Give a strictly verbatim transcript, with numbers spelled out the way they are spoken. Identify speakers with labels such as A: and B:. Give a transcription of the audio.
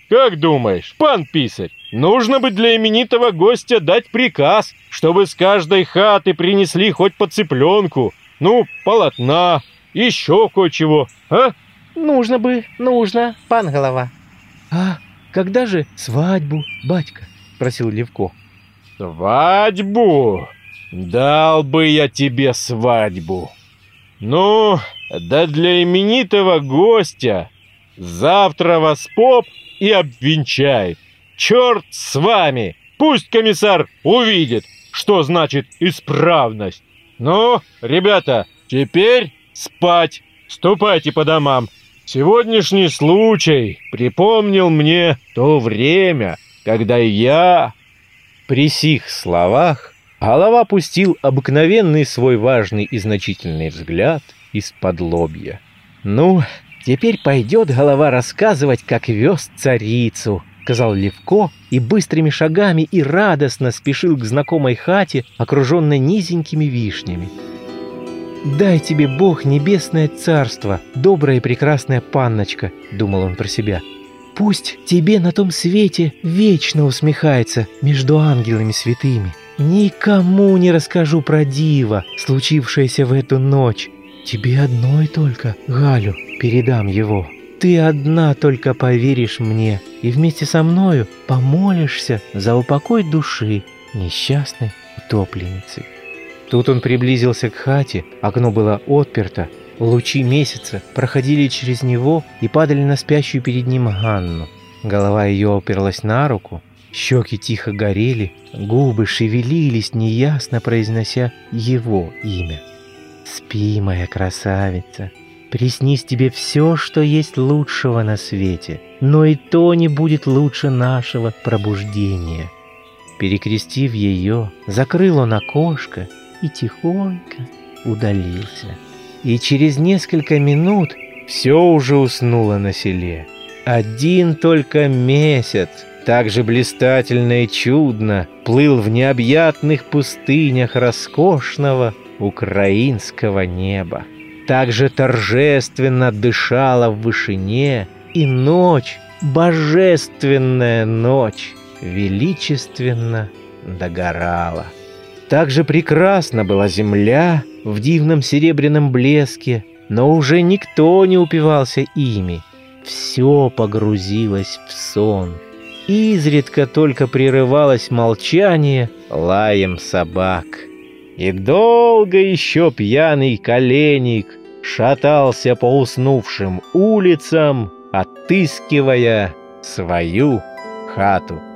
A: Как думаешь, пан писарь, нужно бы для именитого гостя дать приказ, чтобы с каждой хаты принесли хоть по цыпленку, ну, полотна, еще кое-чего, а?
B: Нужно бы, нужно, пан голова. А когда же свадьбу, батька? Спросил Левко.
A: Свадьбу? Дал бы я тебе свадьбу. Ну, да для именитого гостя завтра вас поп и обвенчает. Черт с вами! Пусть комиссар увидит, что значит исправность. Ну, ребята, теперь спать. Ступайте по домам. Сегодняшний случай припомнил мне то время, когда я...
B: При сих словах голова пустил обыкновенный свой важный и значительный взгляд из-под лобья. «Ну, теперь пойдет голова рассказывать, как вез царицу», — сказал Левко, и быстрыми шагами и радостно спешил к знакомой хате, окруженной низенькими вишнями. «Дай тебе Бог небесное царство, добрая и прекрасная панночка», — думал он про себя. «Пусть тебе на том свете вечно усмехается между ангелами святыми. Никому не расскажу про диво, случившееся в эту ночь. Тебе одной только, Галю, передам его. Ты одна только поверишь мне и вместе со мною помолишься за упокой души несчастной утопленницы». Тут он приблизился к хате, окно было отперто, лучи месяца проходили через него и падали на спящую перед ним Ганну. Голова ее оперлась на руку, щеки тихо горели, губы шевелились, неясно произнося его имя. «Спи, моя красавица, приснись тебе все, что есть лучшего на свете, но и то не будет лучше нашего пробуждения». Перекрестив ее, закрыл он окошко и тихонько удалился. И через несколько минут все уже уснуло на селе. Один только месяц, так же блистательно и чудно, плыл в необъятных пустынях роскошного украинского неба. Так же торжественно дышала в вышине, и ночь, божественная ночь, величественно догорала. Так же прекрасна была земля в дивном серебряном блеске, но уже никто не упивался ими. Все погрузилось в сон. Изредка только прерывалось молчание лаем собак. И долго еще пьяный коленник шатался по уснувшим улицам, отыскивая свою хату.